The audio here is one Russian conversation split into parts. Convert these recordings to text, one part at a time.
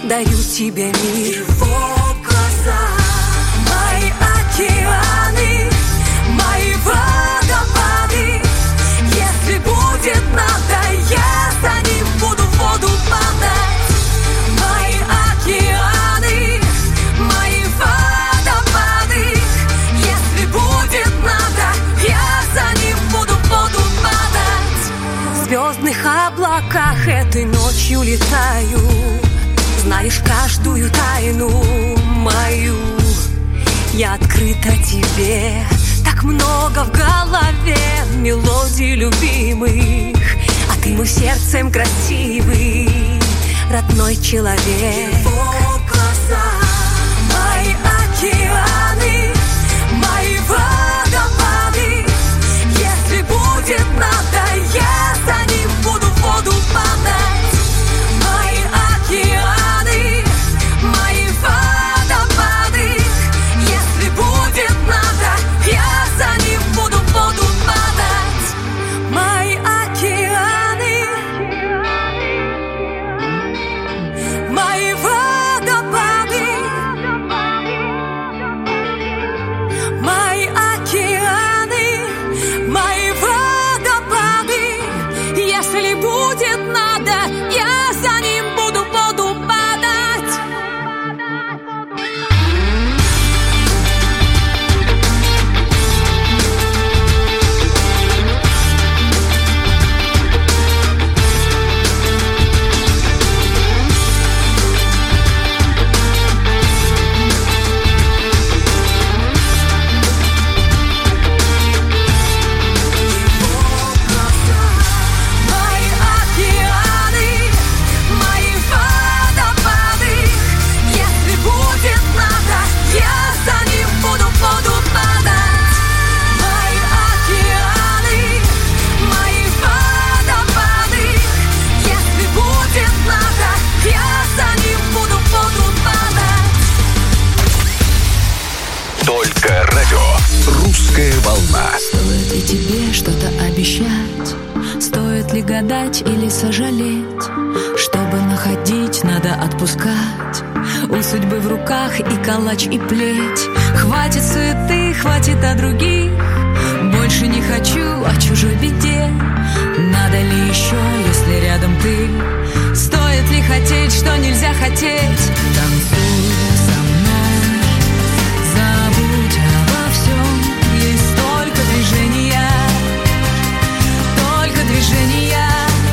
дарю тебе мир. Его глаза, мои океаны, мои водопады. Если будет надо, я за ним буду в воду падать. Мои океаны, мои водопады. Если будет надо, я за ним буду в воду падать. В звездных облаках этой ночью летаю. Знаешь каждую тайну мою. Я открыта тебе. Так много в голове мелодий любимых. А ты мой сердцем красивый родной человек. Его глаза, мои океаны, мои водопады. Если будет надо, я за ним буду в воду падать. Мои океаны, мои водопады. Если будет надо, я за ним буду в воду падать. Мои океаны, мои водопады. Мои океаны, мои водопады. Если будет надо, я за ним буду в воду падать. Мои океаны, мои водопады. Если будет надо, я за ним буду в воду падать. Мои океаны, мои водопады. Если будет надо, я за ним буду в воду падать. Только радио. Русская волна. Стоит ли тебе что-то обещать? Стоит ли гадать или сожалеть? Чтобы находить, надо отпускать. У судьбы в руках и калач, и плеть. Хватит суеты, хватит о других. Больше не хочу о чужой беде. Надо ли еще, если рядом ты? Стоит ли хотеть, что нельзя хотеть? Танцуй со мной, забудь обо всем. Есть только движения, только движения.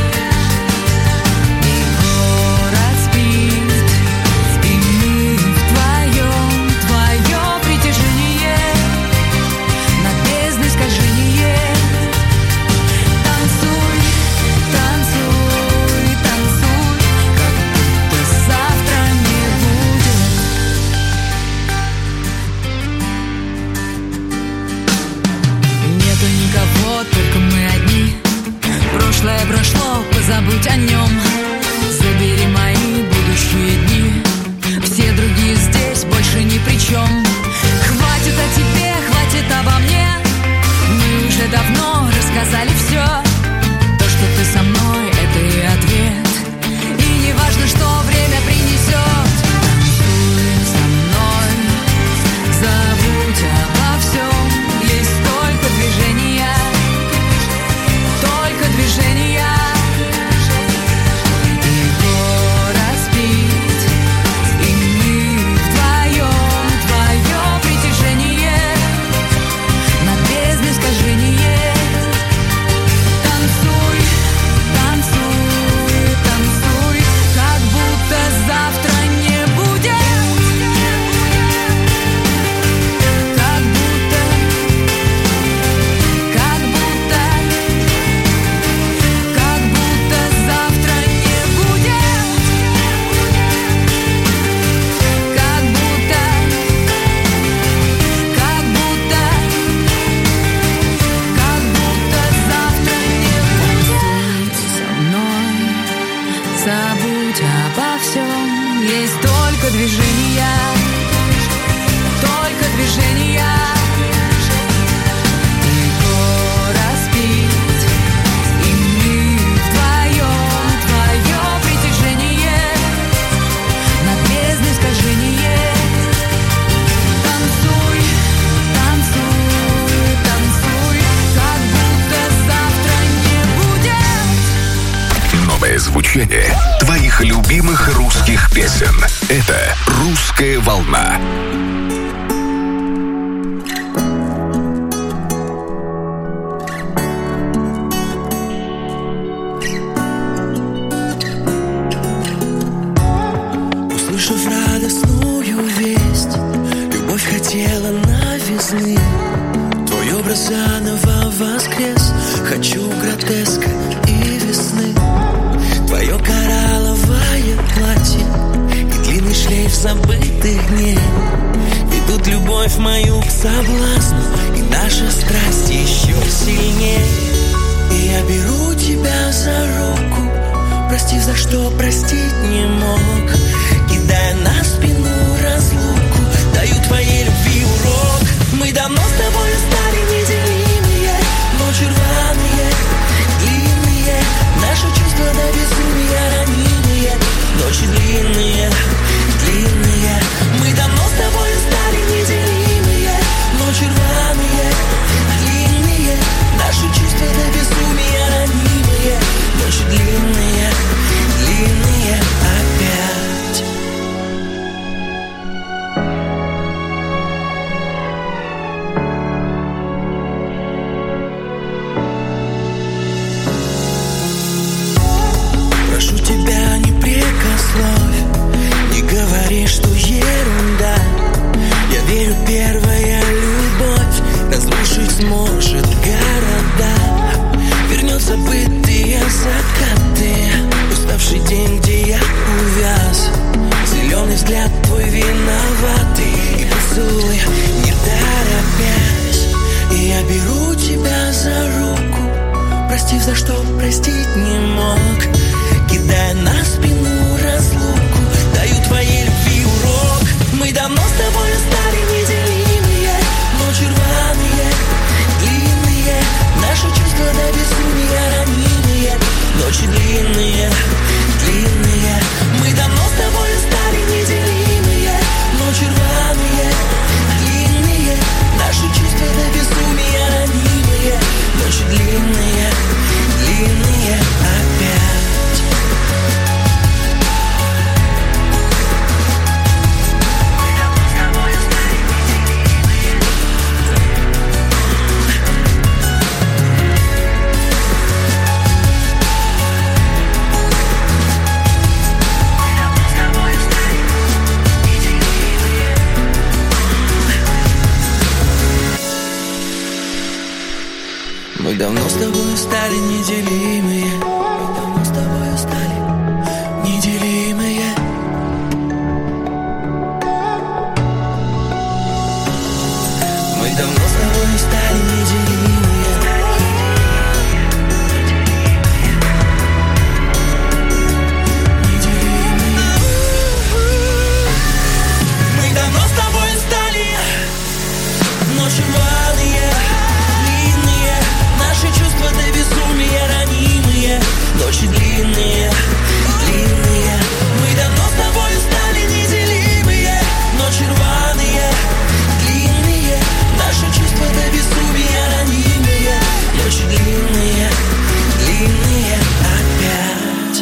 И город спит, и мы вдвоем. Твое притяжение, над бездной скольжение. Танцуй, танцуй, танцуй, как будто завтра не будет. Нету никого, только мы одни. Прошлое прошло, позабудь о нем. Забери мои будущие дни. Все другие здесь больше ни при чем. Хватит о тебе, хватит обо мне. Мы уже давно рассказали все. То, что ты со мной, это и ответ. И не важно, что время принесет. Танцуй со мной, забудь обо всем. Есть только движения, только движения. И город спит, и мы вдвоем. Твое притяжение, над бездной скольжение. Танцуй, танцуй, танцуй, как будто завтра не будет. Как будто, как будто, как будто завтра не будет. Как будто, как будто, как будто завтра не будет. Со мной, забудь обо всем. Есть только движения, только движения. И город спит, и мы вдвоем. Твое притяжение, сцене твоих любимых русских песен. Это «Русская волна». Услышав радостную весть, любовь хотела новизны. Твой образ заново воскрес. Хочу гротеска и весны. Твое коралловое платье и длинный шлейф забытых дней ведут любовь мою к соблазну, и наша страсть еще сильнее. И я беру тебя за руку, простив, за что простить не мог, кидая на спину разлуку, даю твоей любви урок. Мы давно с тобой стали неделимые, ночи рваные, длинные, наши чувства до безумия ранимые, ночи длинные, длинные. Мы давно с тобой стали неделимые, ночи рваные, длинные, наши чувства до безумия ранимые, ночи длинные, длинные опять. Прошу тебя, не прикословь, не говори, что ерунда. Я верю, первая любовь разрушить сможет города. Вернет забытые закаты, уставший день, где я увяз. Зеленый взгляд твой виноватый, и поцелуй, не торопясь. И я беру тебя за руку, простив, за что простить не мог, кидая на спину разлуку, даю твоей любви урок. Мы давно с тобой стали неделимые, ночи рваные, длинные, наши чувства до безумия ранимые, ночи длинные, длинные. Мы давно с тобой стали неделимые, ночи рваные, длинные, наши чувства до безумия ранимые, ночи длинные, длинные опять. Мы давно с тобой стали неделимые, мы давно с тобой стали неделимые. Мы давно с тобой стали неделимые. Неделимые. Мы давно с тобой стали ночи рваные, наши чувства до безумия ранимые, ночи длинные, длинные. Мы давно с тобой стали неделимые, ночи рваные, длинные, наши чувства до безумия ранимые, ночи длинные, длинные опять.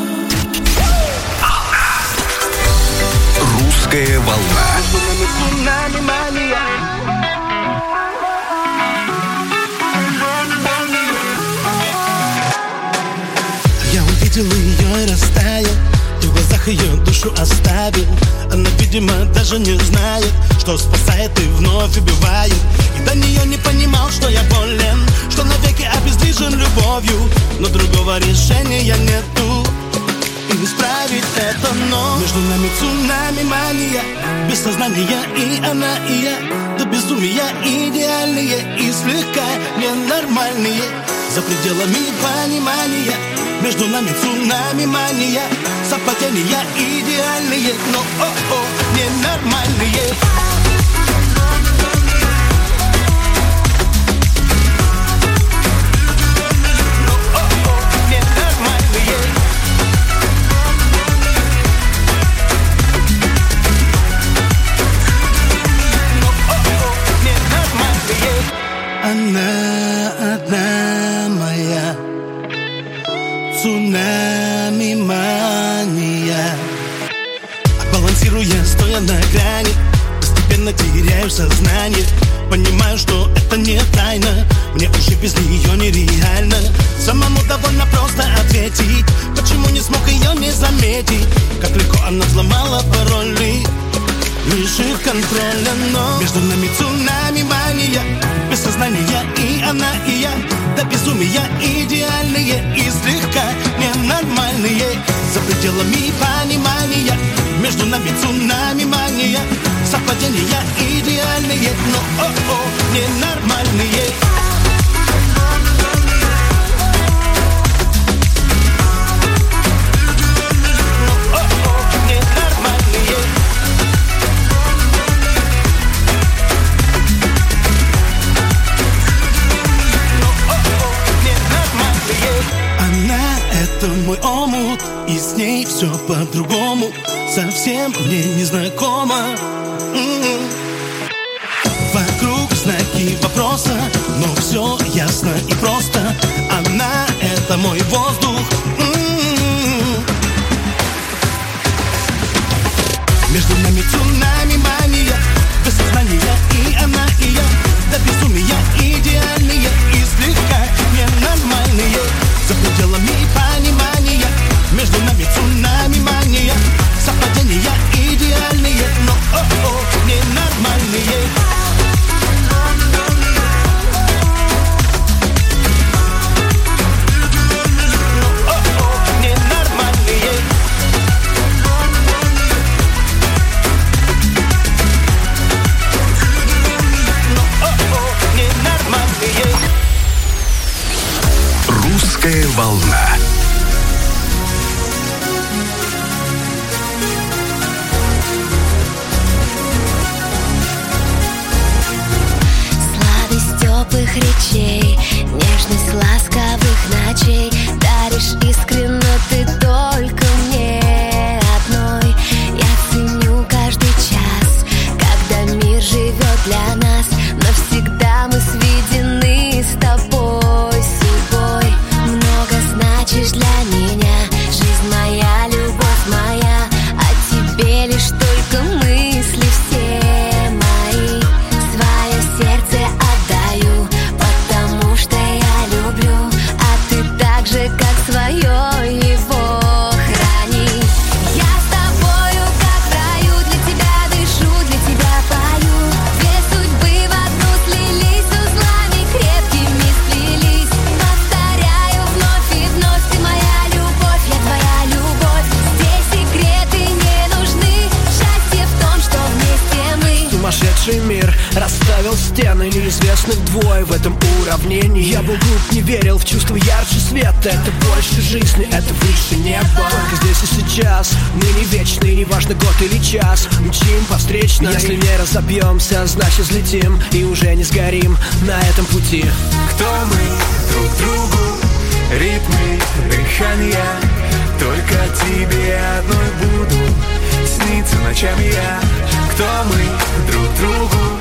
«Русская волна». Увидел ее и растаял, и в глазах ее душу оставил. Она, видимо, даже не знает, что спасает и вновь убивает. И до нее не понимал, что я болен, что навеки обездвижен любовью. Но другого решения нету, и исправить это, но между нами цунами мания, без сознания и она, и я. До безумия идеальные и слегка ненормальные, за пределами понимания. Между нами цунами мания, совпадения идеальные, но ненормальные. Она одна моя, цунами моя. стоя на грани, постепенно теряю сознание. Понимаю, что это не тайна, мне уже без нее нереально. Самому довольно просто ответить, почему не смог ее не заметить. Как легко она взломала пароли, лишив контроля, но между нами цунами мания, без сознания и она, и я. До безумия идеальные и слегка ненормальные, за пределами понимания. Между нами цунами мания, совпадения идеальные, но ненормальные. Это мой омут, и с ней все по-другому, совсем мне незнакомо. Вокруг знаки вопроса, но все ясно и просто. Она — это мой воздух. Между нами цунами мания, без сознания и она, и я. До безумия идеальные и слегка ненормальные, за пределами понимания. Между нами цунами мания, совпадения идеальные, но ненормальные. Русская волна. Сладость теплых речей, нежность ласковых ночей даришь искренно ты только мне одной. Я ценю каждый час, когда мир живет для нас. Навсегда мы сведены с тобой судьбой. Много значишь для меня, жизнь моя, любовь моя. О тебе лишь только мысли все мои. Свое сердце отдаю, потому что я люблю. А ты так же, как свое его храни. Я с тобою, как в раю, для тебя дышу, для тебя пою. Две судьбы в одну слились, узлами крепкими сплелись. Повторяю вновь и вновь, ты моя любовь, я твоя любовь. Здесь секреты не нужны, счастье в том, что вместе мы. Сумасшедший мир расставил стены неизвестных двое в этом уравнении. Я был глуп, не верил в чувство ярче света. Это больше жизни, это выше неба. Только здесь и сейчас, ныне вечный, неважно год или час. Мчим по встречной. Если не разобьемся, значит взлетим и уже не сгорим на этом пути. Кто мы друг другу, ритмы дыхания. Только тебе одной буду сниться ночами я. Кто мы друг другу,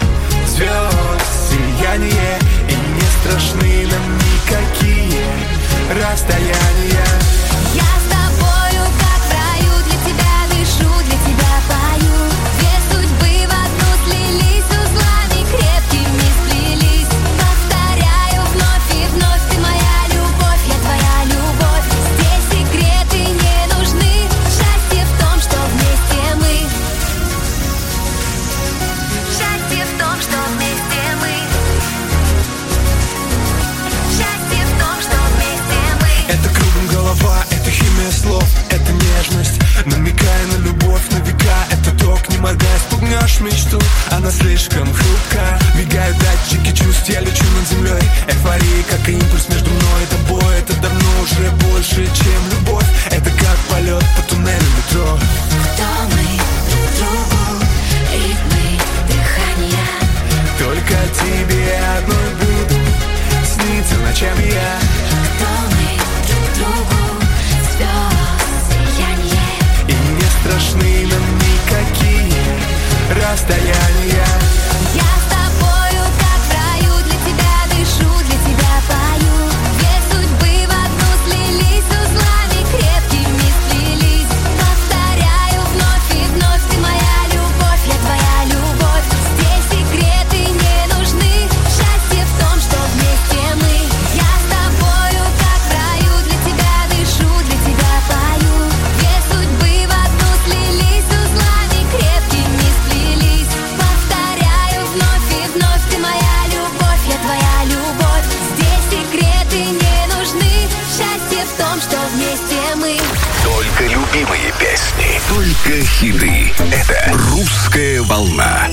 звезд сияние. И не страшны нам никакие расстояния. Я с тобою, как в раю, для тебя дышу, для тебя пою. Две судьбы в одну слились, узлами крепкими сплелись. Повторяю вновь и вновь, ты моя любовь, я твоя любовь. Здесь секреты не нужны, счастье в том, что вместе мы. Счастье в том, что вместе мы. Счастье в том, что вместе мы. Это кругом голова, это химия слов, это нежность, намекая на любовь на века. Это ток, не моргая, спугнешь мечту, она слишком хрупка. Мигают датчики чувств, я лечу над землей. Эйфория, как импульс между мной и тобой. Это давно уже больше, чем любовь. Это как полет по туннелю метро. Кто мы друг другу, ритмы дыхания. Только тебе одной буду сниться ночами я. Кто мы друг другу, звезд сияние. И не страшны нам никакие расстояния. Я с тобою, как в раю, для тебя дышу, для тебя пою. Две судьбы в одну слились, узлами крепкими сплелись. Повторяю вновь и вновь, ты моя любовь. хиты. Это «Русская волна».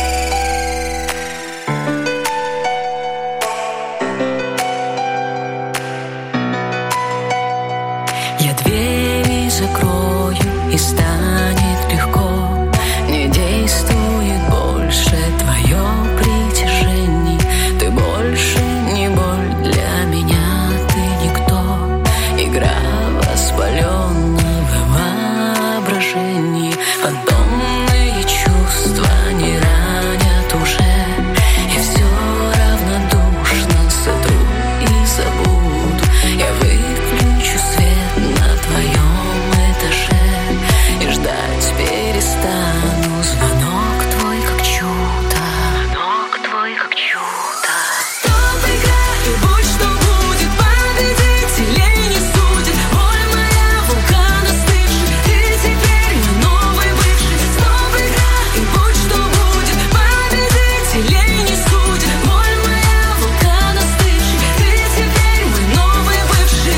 Я двери закрою, и станет легко. Не действует больше твое притяжение. Ты больше не боль для меня, ты никто. Игра воспаленного воображения. Фантомные чувства не ранят уже. И все равнодушно сотру и забуду. Я выключу свет на твоем этаже и ждать перестану. Звонок твой как чудо. Звонок твой как чудо. Стоп, игра, и будь что будет. Победителей не судит. Боль моя, вулкан остывший. Ты теперь мой новый бывший. Стоп, игра, и будь что будет. Победителей не судит. Боль моя, вулкан остывший. Ты теперь мой новый бывший.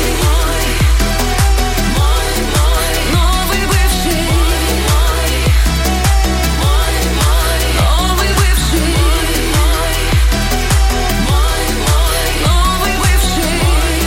Новый бывший. Новый бывший. Новый бывший.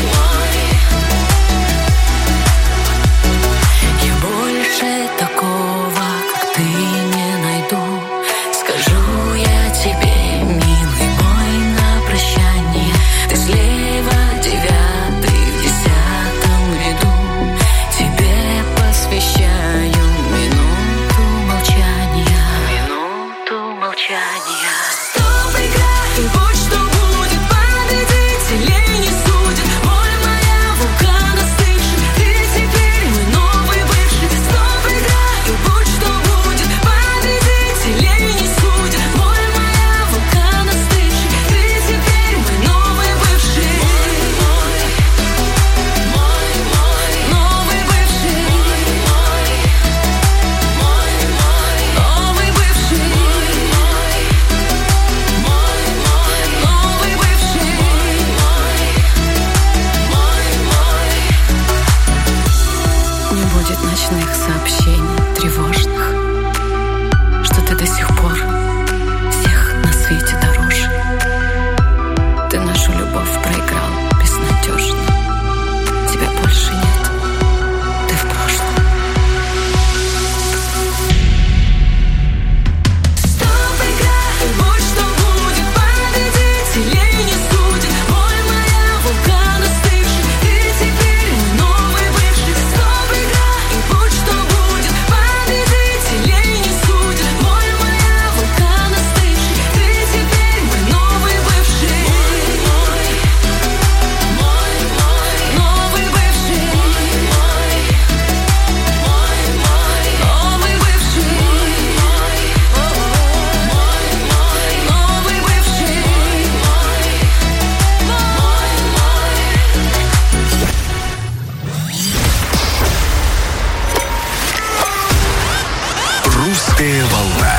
Я больше такого, как ты, не найду. Скажу я тебе, милый мой, на прощание. Ты слева, 9-й в 10-м ряду. Тебе посвящаю минуту молчания. Минуту молчания. Стоп, игра, и будь что будет. Победителей не судит. Боль моя, вулкан остывший. Ты теперь мой новый бывший. Стоп, игра, и будь что будет. Победителей не судит. Боль моя, вулкан остывший. Ты теперь мой новый бывший. Новый бывший. Новый бывший. Новый бывший. Не будет ночных сообщений тревожных, что ты до сих пор всех на свете дороже. Ты нашу любовь проиграл безнадежно. Тебя больше нет, ты в прошлом. Стоп, игра, и будь что будет. Победителей не судит. Боль моя, вулкан остывший. Ты теперь мой новый бывший. Стоп, игра, и будь что будет. Победителей не судит. Боль моя, вулкан остывший. Ты теперь мой новый бывший. Новый бывший. Новый бывший. Новый бывший. «Русская волна».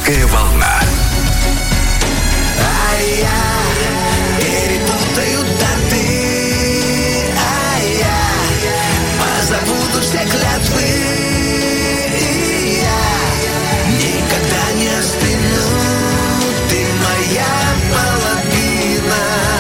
Русская волна. А я перепутаю даты, а я позабуду все клятвы, и я никогда не остыну, ты моя половина.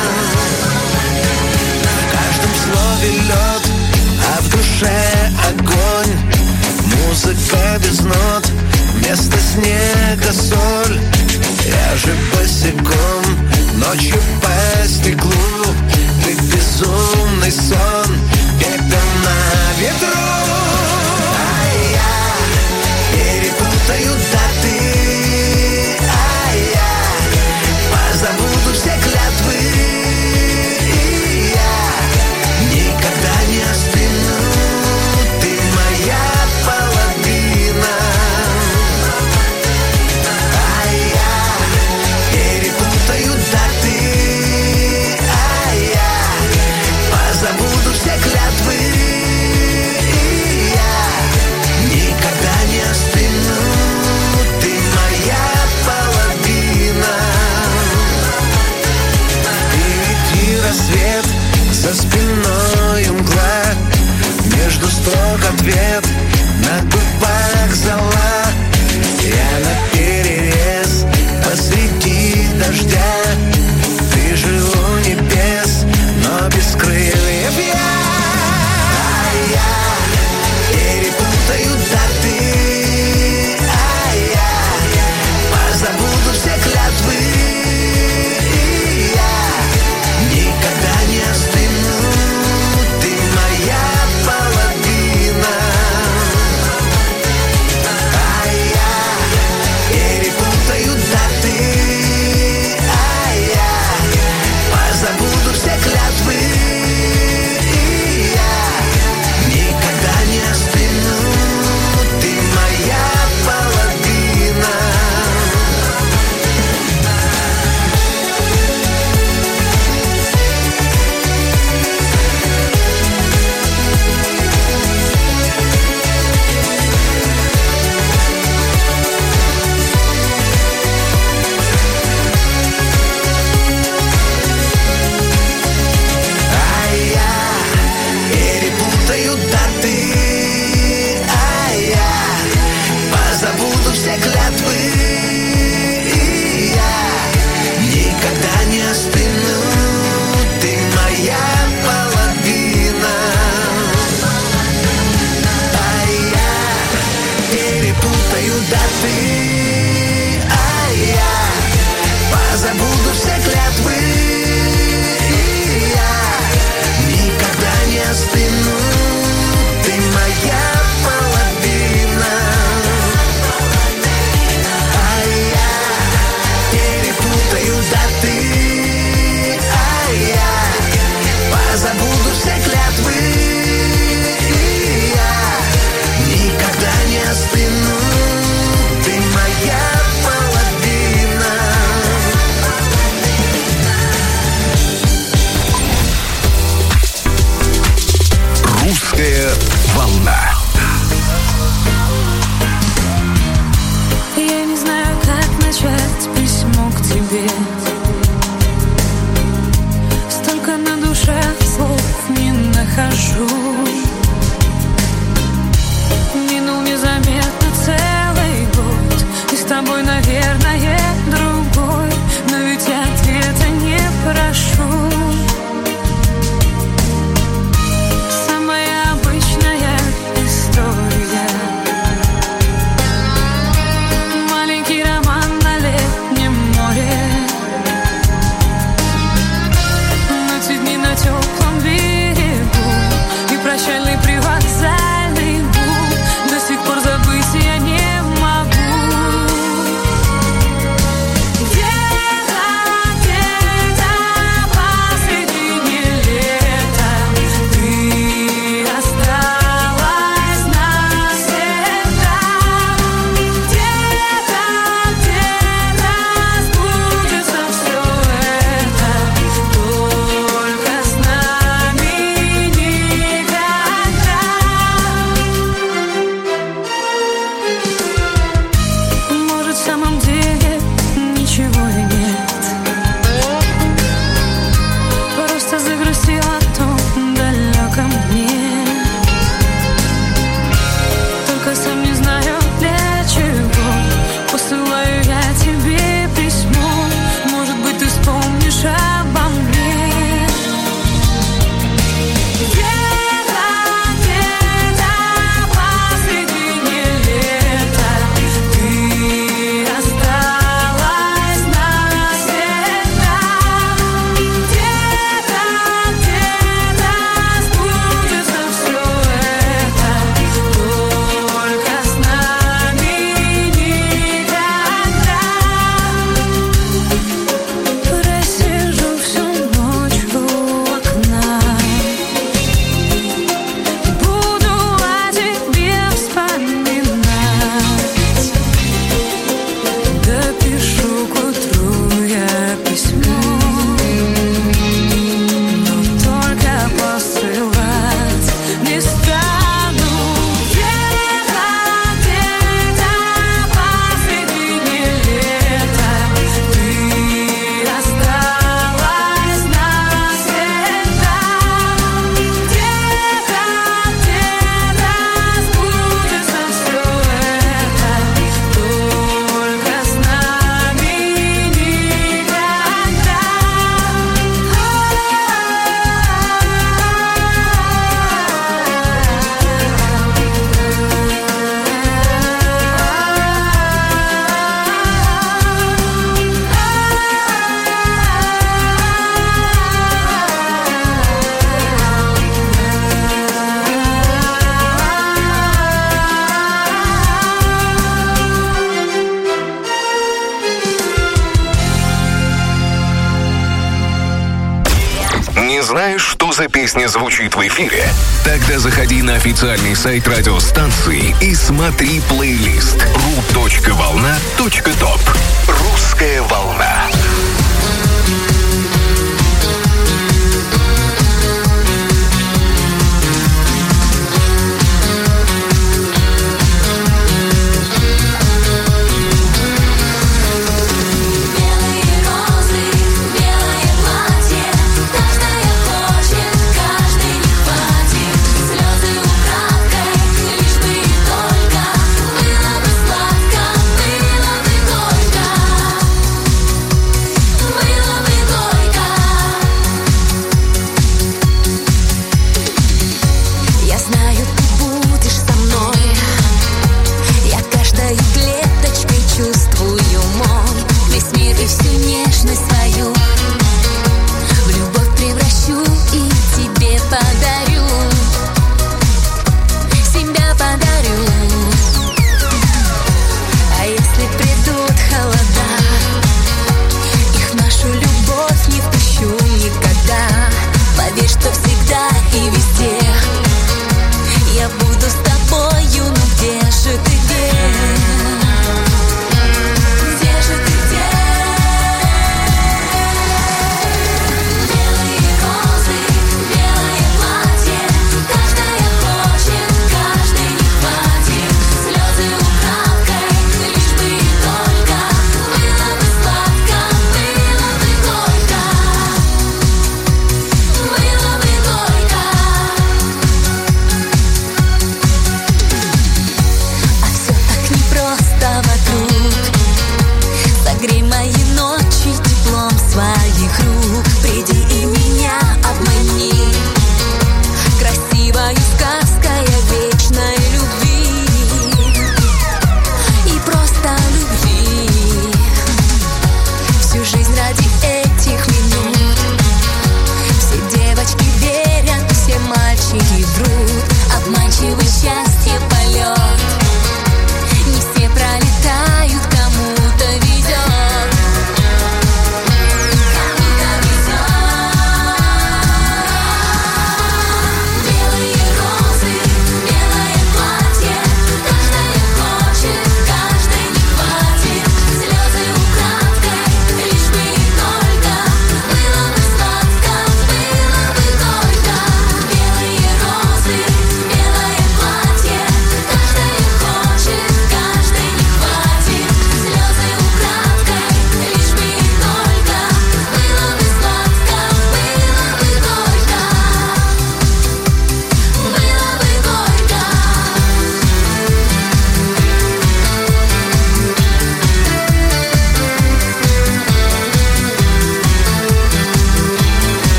В каждом слове лед, а в душе огонь, музыка без нот, вместо снега соль. Я же босиком, ночью по стеклу, ты безумный сон, пепел на ветру. А я перепутаю даты, а я позабуду все клятвы, и я никогда не остыну, ты моя половина. А я перепутаю даты, а я позабуду все клятвы, и я никогда не остыну, ты моя половина. Впереди рассвет, за спиной мгла, между строк ответ, на губах зола. Я наперерез посреди дождя, ты же у небес, но без крыльев я. А я перепутаю даты, а я позабуду все клятвы, и я никогда не остыну, ты моя половина. А я перепутаю даты, а я позабуду все клятвы, и я никогда не остыну, ты моя половина. А я перепутаю даты, а я позабуду все клятвы, и я никогда не остыну, ты моя половина. А я перепутаю даты, а я позабуду все клятвы, и я никогда не остыну, ты моя половина. А я перепутаю даты, а я позабуду все клятвы, и я никогда не остыну, ты знаешь, что за песня звучит в эфире? Тогда заходи на официальный сайт радиостанции и смотри плейлист ru.volna.top. Русская волна.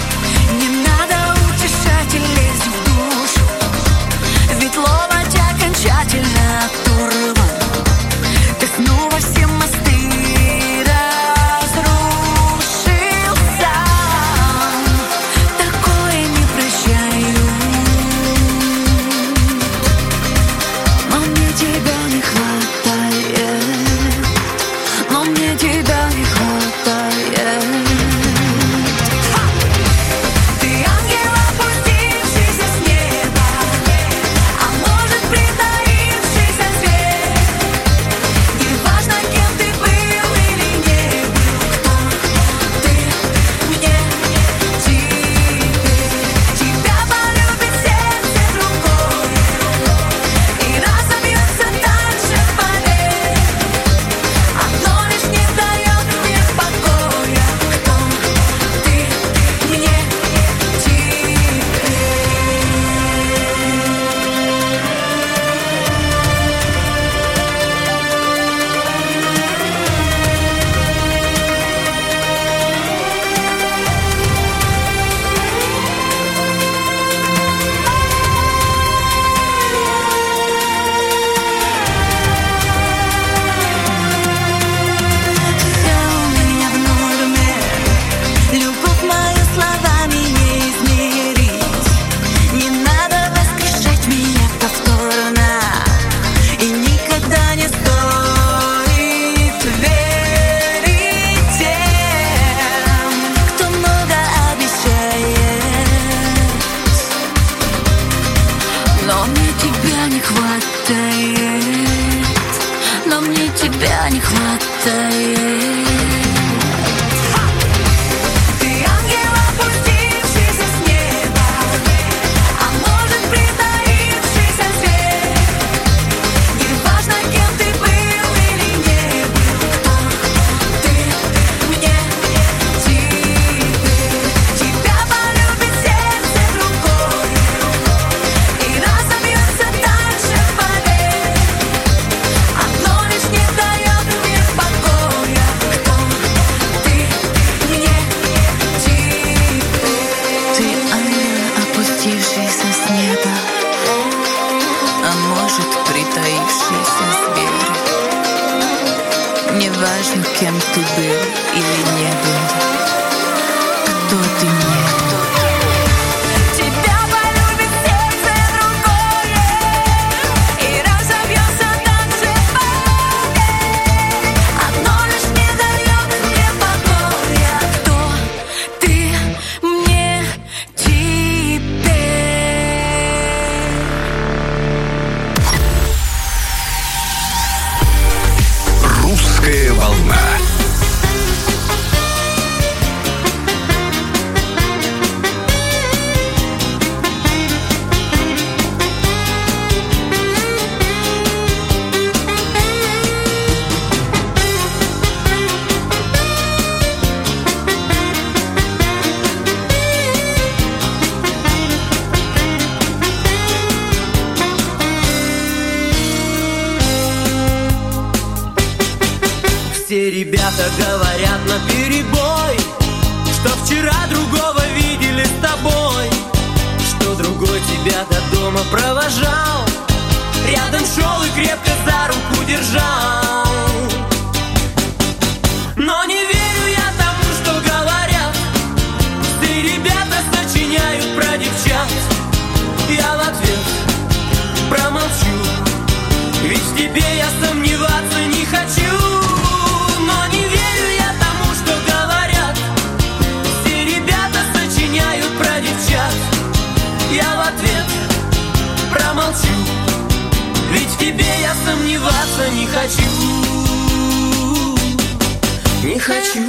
Ведь ловать окончательно тает. Ты ангел, опустившийся с неба, а может, притаившийся зверь. Неважно, кем ты был или не был, кто ты мне теперь. Тебя полюбит сердце другое, и разобьется дальше, поверь. Одно лишь не дает мне покоя, кто ты мне теперь. Ты ангел, опустившийся с неба, а может, притаившийся зверь. Неважно, кем ты был или не был, кто ты мне. Тебя полюбит сердце другое, и разобьется дальше, поверь. Одно лишь не дает мне покоя, кто ты мне теперь. Русская волна. Все ребята говорят наперебой, что вчера другого видели с тобой, что другой тебя до дома провожал, рядом шел и крепко за руку держал. Но не верю я тому, что говорят, все ребята сочиняют про девчат. Я в ответ промолчу, ведь в тебе я сомневаться не хочу. Но не верю я тому, что говорят, все ребята сочиняют про девчат. Я в ответ промолчу, ведь в тебе я сомневаться не хочу. Не хочу.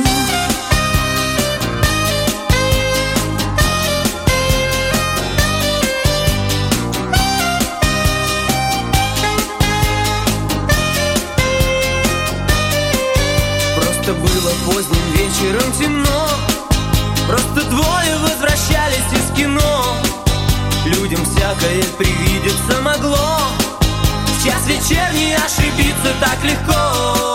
Просто было поздним вечером темно, просто двое возвращались из кино. Людям всякое привидеться могло, в час вечерний ошибиться так легко.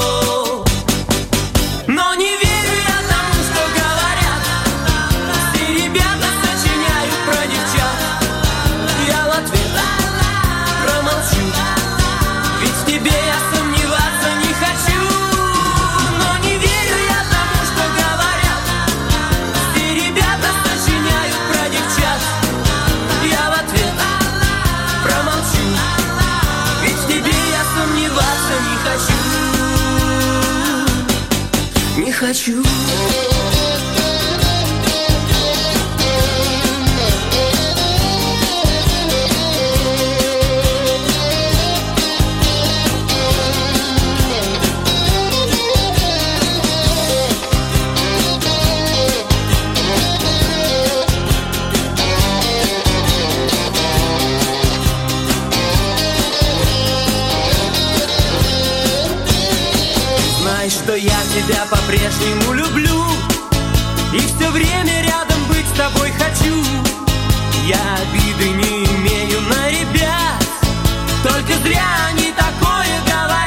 Но не верю я тому, что говорят, все ребята сочиняют про девчат. Я в ответ промолчу, ведь в тебе я сомневаться не хочу. Но не верю я тому, что говорят, все ребята сочиняют про девчат. Я в ответ промолчу, ведь в тебе я сомневаться не хочу. Не хочу. Знай, что я тебя по-прежнему люблю, и все время рядом быть с тобой хочу. Я обиды не имею на ребят, только зря они такое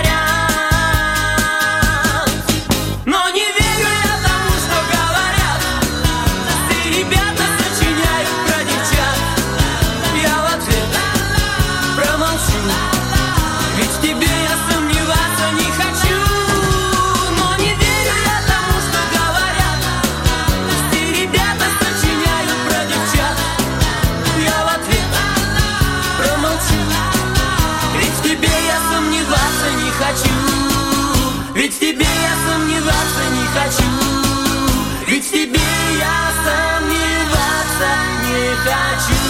говорят. Но не верю я тому, что говорят, все ребята сочиняют про девчат. Я в ответ промолчу, ведь в тебе я сомневаться не хочу. Но не верю я тому, что говорят, все ребята сочиняют про девчат. Я в ответ промолчу, ведь в тебе я сомневаться не хочу. Ведь в тебе я сомневаться не хочу. Ведь в тебе я сомневаться не хочу.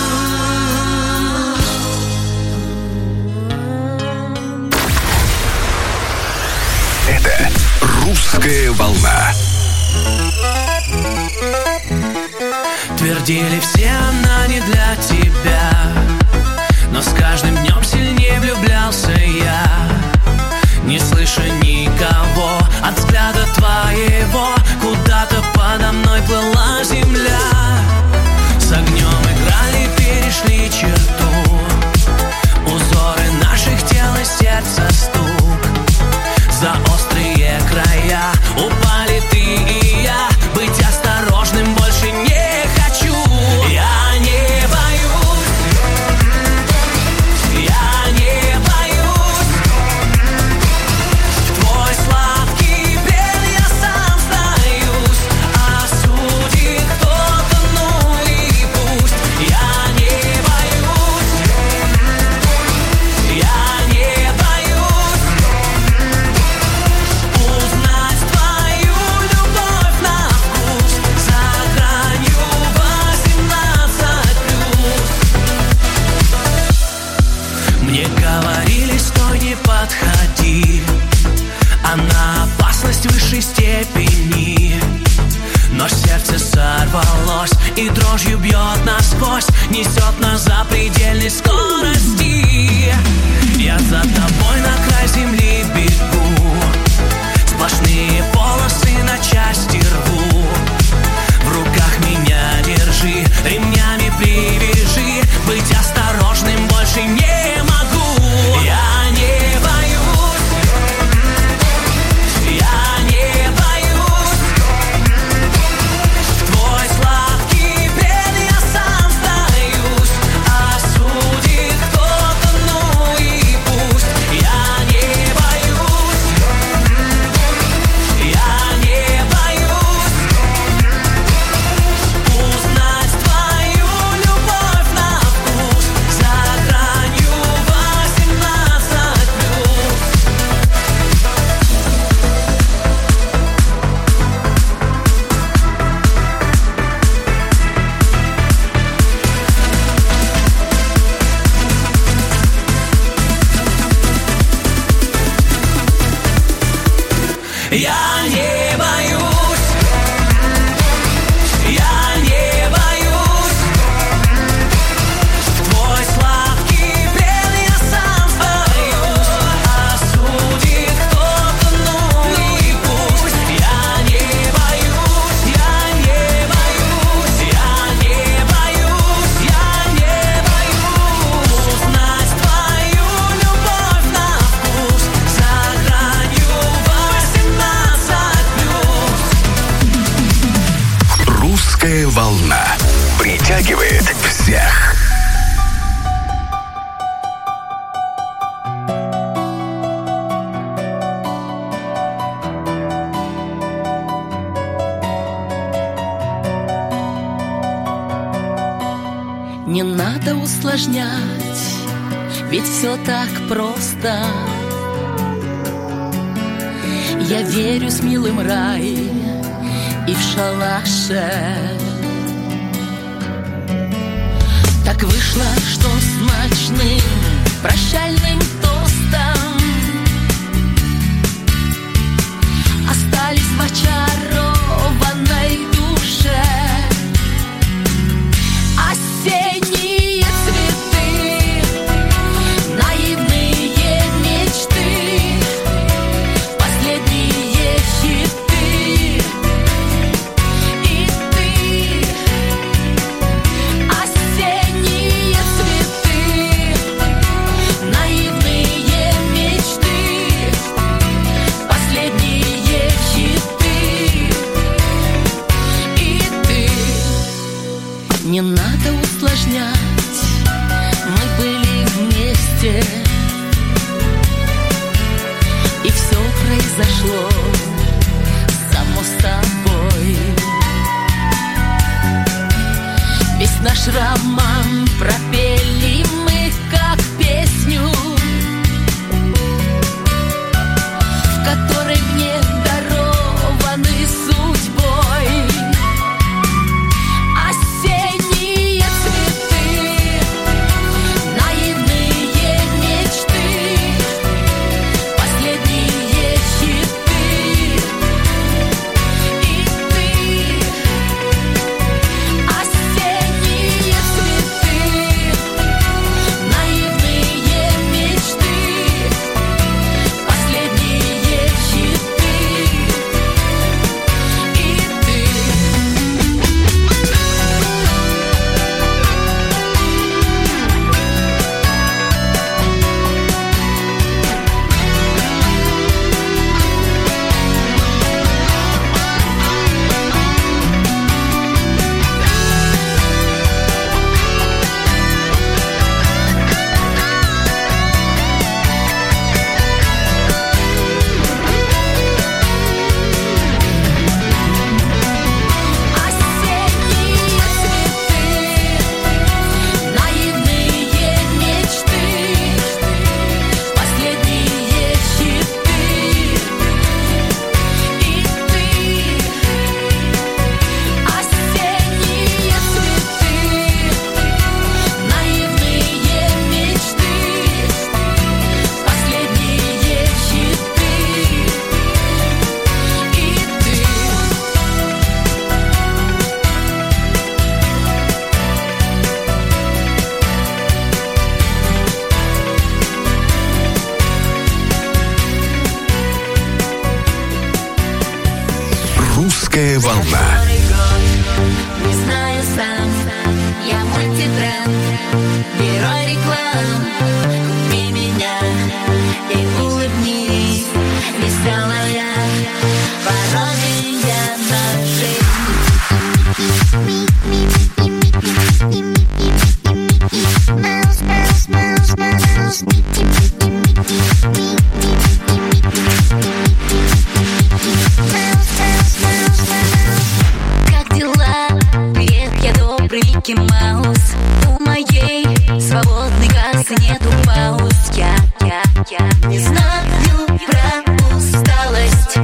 Это Русская волна. Твердили все, она не для тебя, но с каждым днем сильнее влюблялся я, не слыша никого от взгляда твоего. Куда-то подо мной плыла земля. С огнем играли, перешли черту, узоры наших тел и сердца стук. За острые края упали ты и я. Быть осторожным больше не хочу. Я не боюсь, я не боюсь. В твой сладкий плен я сам сдаюсь. Осудит кто-то, ну и пусть. Я не боюсь, я не боюсь узнать твою любовь на вкус за гранью 18+. Мне говорили, стой, не подходи, она опасность высшей степени. Но сердце сорвалось и дрожью бьет насквозь, несет нас за предельной скорости. Я за тобой на край земли бегу, сплошные полосы на части рву. В руках меня держи, ремнями привяжи. Быть осторожным больше не могу. Я не боюсь, я не боюсь. В твой сладкий плен я сам сдаюсь. Осудит кто-то, ну и пусть. Я не боюсь, я не боюсь узнать твою любовь на вкус за гранью 18+. Я не боюсь, я не боюсь. В твой сладкий плен я сам сдаюсь. Осудит кто-то, ну и пусть. Я не боюсь, я не боюсь. Я не боюсь, я не боюсь узнать твою любовь на вкус за гранью 18+. Русская волна притягивает всех. Не надо усложнять, ведь все так просто. Я верю с милым рай и в шалаше. Так вышло, что с ночным прощальным тостом остались в очарованной душе осенние цветы, наивные мечты, последние хиты. И ты, осенние цветы, наивные мечты, последние хиты. И ты, не надо усложнять, мы были вместе, и все произошло само собой. Весь наш роман пропели мы как песню, в которой мне дарованы судьбой осенние цветы, наивные мечты, последние хиты. волна. Не знаю сам, я мультибренд, герой реклам. Купи меня и улыбнись, веселая пародия на жизнь. Как дела? Привет, я добрый Микки Маус. У моей свободной кассы нету пауз. Я не знаю про усталость.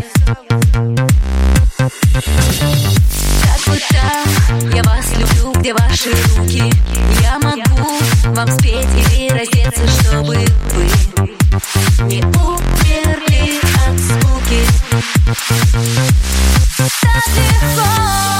Как вы там? Я вас люблю, где ваши руки? Я могу вам спеть или раздеться, чтобы вы не умерли от скуки. Так легко,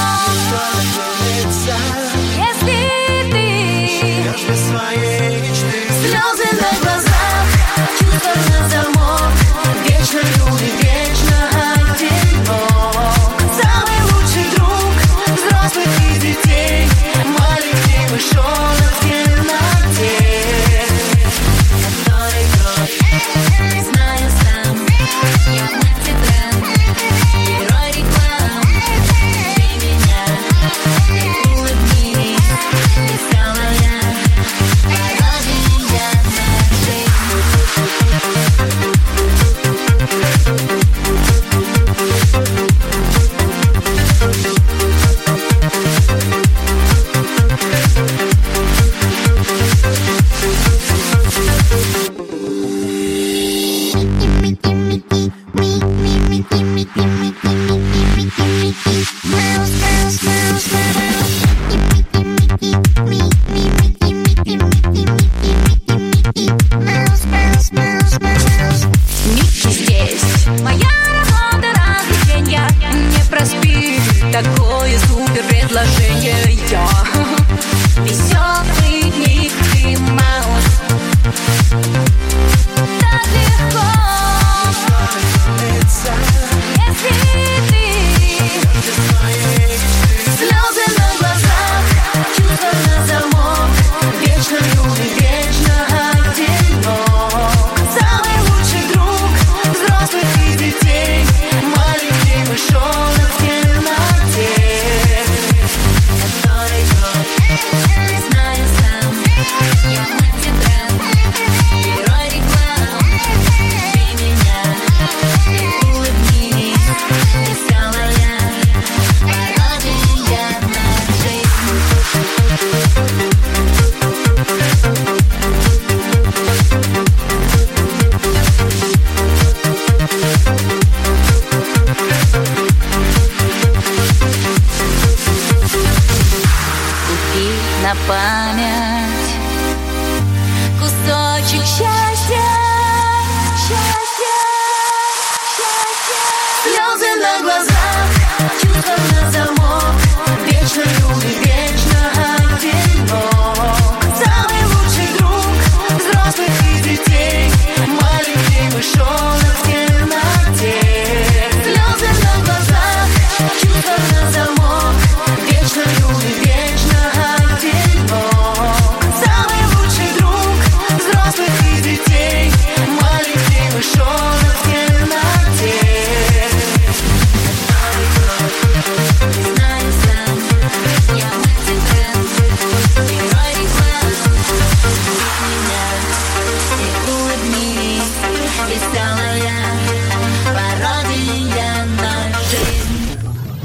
если ты слезы на глазах, чувства на замок, вечно любит, вечно одинок. Самый лучший друг взрослых и детей, маленький мышонок в темноте, который кровь, не знаю сам, я мультибренд, герой реклам. Ты меня и улыбнись, веселая пародия на жизнь. Микки здесь, моя работа развлеченья. Не проспи такое супер предложение. Я веселый Микки Маус. Так легко, если ты слезы на глазах, чувства на замок, вечно любит, вечно одинок. Самый лучший друг взрослых и детей, маленький мышонок в темноте, который кровь, не знаю сам, я мультибренд, герой реклам. Ты меня и улыбнись, веселая пародия на жизнь. Купи на память кусочек счастья, счастья, счастья. Слезы на глазах, чувства на замок, вечно любит, вечно одинок. Самый лучший друг взрослых и детей, маленький мышонок в темноте. Слезы на глазах, чувства на замок, вечно любит, вечно одинок. Самый лучший друг взрослых и детей, маленький мышонок в темноте. Не знаю сам, я мультибренд, герой реклам. Меня и улыбнись, веселая пародия на жизнь.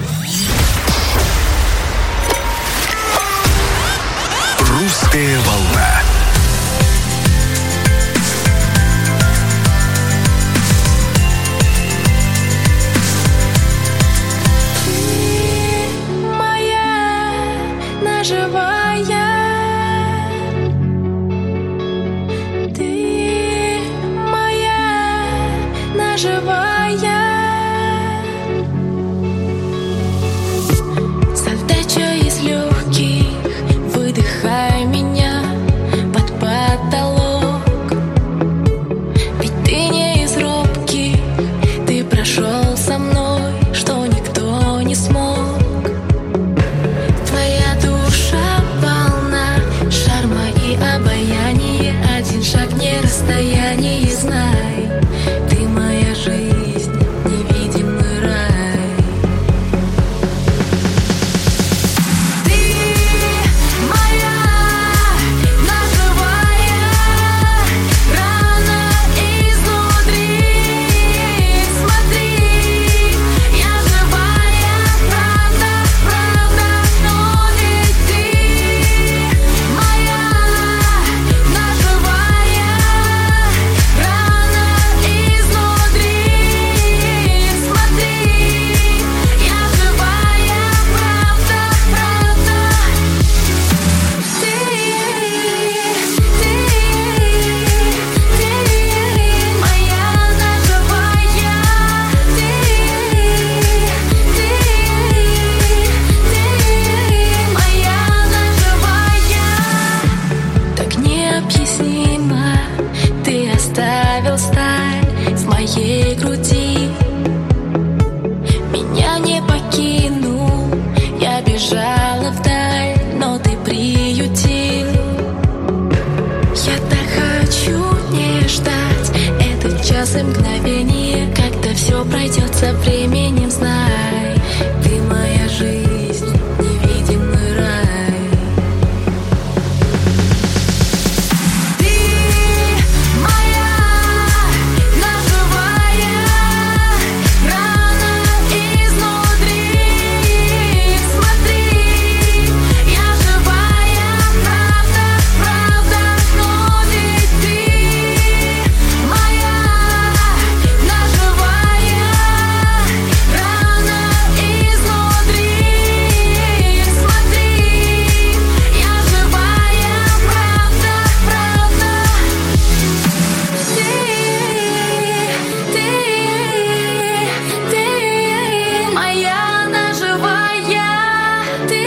Русская волна. Моя ножевая, ты моя ножевая. Задача из легких, выдыхай меня под потолок. Ведь ты не из робких, ты прошел со мной, что никто не смог. убежала вдаль, но ты приютил. Я так хочу не ждать этот час и мгновение, когда все пройдет со временем, знай, ты моя жизнь, невидимый рай. Ты моя ножевая рана изнутри. Смотри, я живая, правда, правда, но ведь ты моя ножевая рана изнутри. Смотри, я живая, правда, правда. Ты моя ножевая. Ты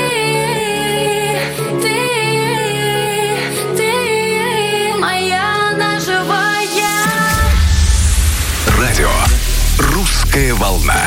моя ножевая. Радио «Русская волна».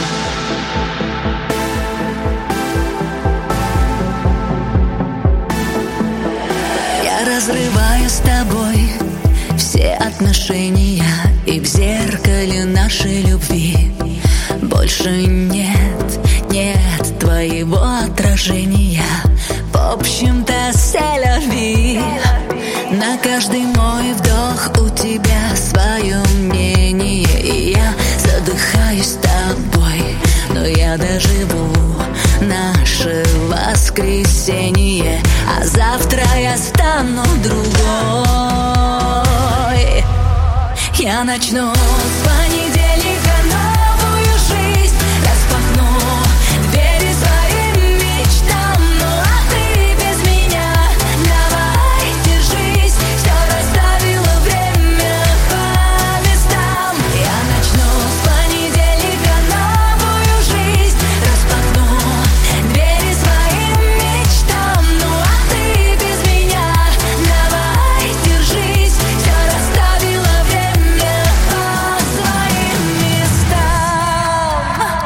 Я разрываю с тобой все отношения, и в зеркале нашей любви больше нет твоего отражения. В общем-то, селяви. На каждый мой вдох у тебя свое мнение, и я задыхаюсь тобой, но я доживу наше воскресенье, а завтра я стану другой. Я начну с понедельника новую жизнь, распахну двери своим мечтам. Ну а ты без меня давай держись, все расставила время по местам. Я начну с понедельника новую жизнь, распахну двери своим мечтам. Ну а ты без меня давай держись, все расставила время по своим местам.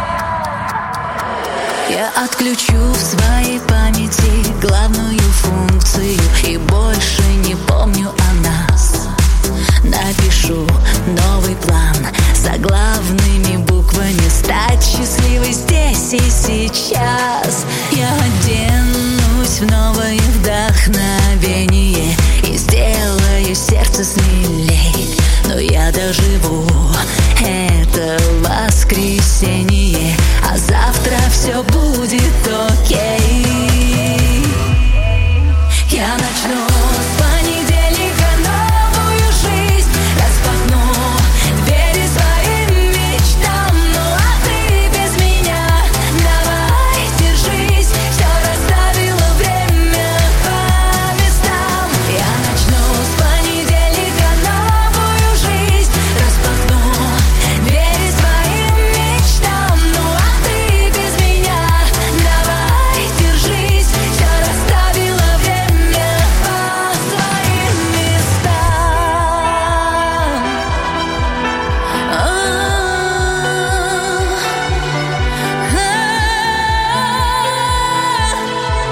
Я отключу в своей памяти главную функцию и больше не помню о нас. Напишу новый план заглавными буквами, стать счастливой здесь и сейчас. Я оденусь в новое вдохновение и сделаю сердце смелей, но я доживу это воскресенье, а завтра все будет окей. Я начну с понедельника новую жизнь, распахну двери своим мечтам. Ну а ты без меня давай держись, все расставила время по местам. Я начну с понедельника новую жизнь, распахну двери своим мечтам. Ну а ты без меня давай держись, все расставила время по своим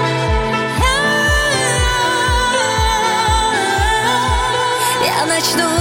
местам. Я начну